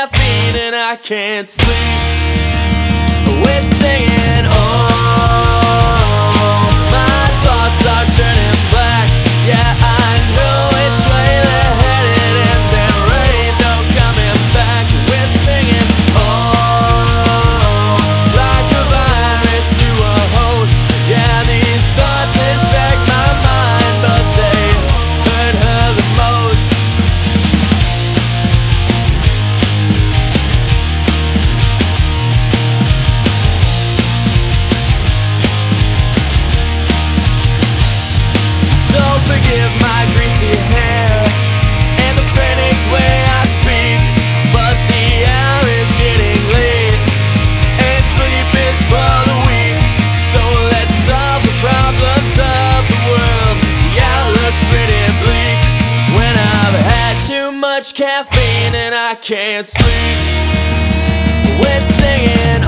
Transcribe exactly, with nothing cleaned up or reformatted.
caffeine and I can't sleep. We're singing, oh, my thoughts are turning black. Yeah, I know which way they're headed and there ain't no coming back. We're singing, oh, like a virus through a host. Yeah, these thoughts infect my mind, but they hurt her the most. So forgive my greasy hair and the frantic way I speak, but the hour is getting late and sleep is for the weak. So let's solve the problems of the world. The outlook's pretty bleak when I've had too much caffeine and I can't sleep. We're singing,